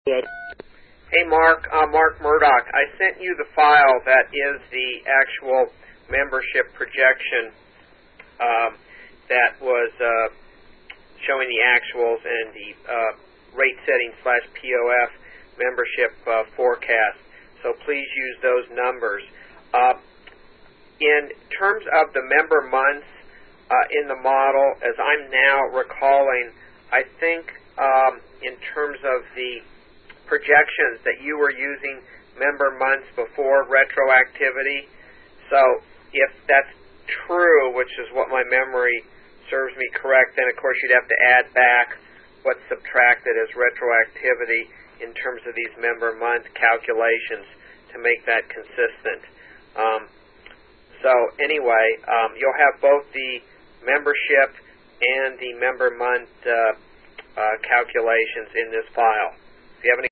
Hey Mark, Mark Murdoch. I sent you the file that is the actual membership projection that was showing the actuals and the rate setting / POF membership forecast. So please use those numbers. In terms of the member months in the model, as I'm now recalling, I think in terms of the projections that you were using member months before retroactivity. So if that's true, which is what my memory serves me correct, then of course you'd have to add back what's subtracted as retroactivity in terms of these member month calculations to make that consistent. So anyway, you'll have both the membership and the member month calculations in this file. If you have any